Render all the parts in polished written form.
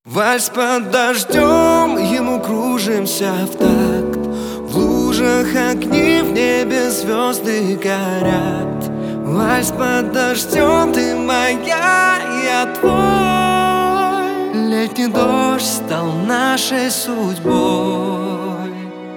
Вальс под дождем, ему кружимся в такт. В лужах огни, в небе звезды горят. Вальс под дождем, ты моя, я твой. Летний дождь стал нашей судьбой.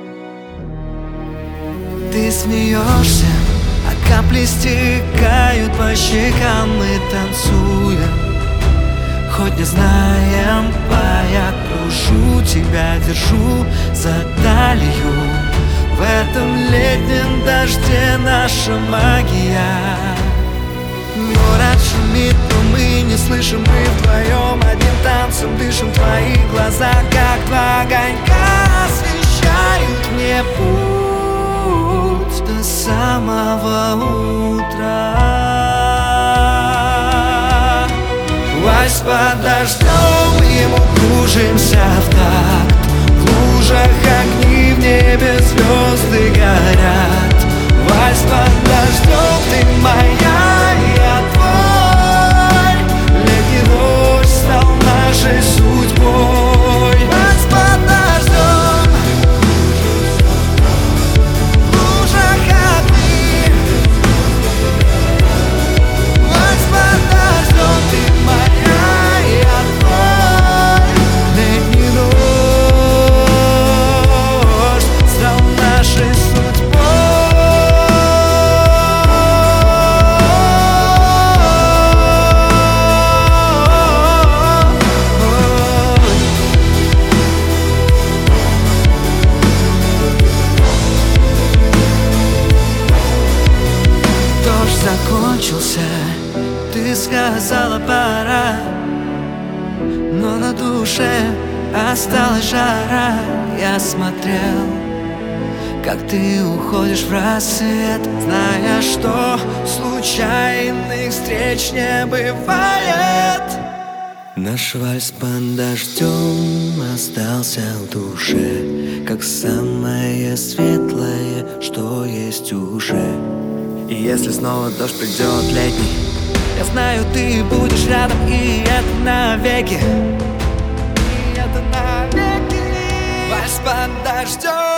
Ты смеешься, а капли стекают по щекам. Мы танцуем, хоть не знаем, я кружу тебя, держу за талию. В этом летнем дожде наша магия. Город шумит, но мы не слышим. Мы вдвоем одним танцем дышим. Твои глаза, как два огонька, освещают мне путь до самого утра. Вальс под дождем, ему кружимся в такт. В лужах огни, в небе звезды горят. Вальс под дождем, ты моя, я твой. Летний дождь стал нашей судьбой. Вальс под дождем, в лужах огни. Вальс под дождем, ты моя, я твой. Летний дождь стал нашей судьбой. Дождь закончился, ты сказала пора, но на душе осталась жара. Я смотрел, как ты уходишь в рассвет, зная, что случайных встреч не бывает. Наш вальс под дождем остался в душе, как самое светлое, что есть уже. И если снова дождь придет летний, я знаю, ты будешь рядом, и это навеки. И это навеки. Вальс под дождем.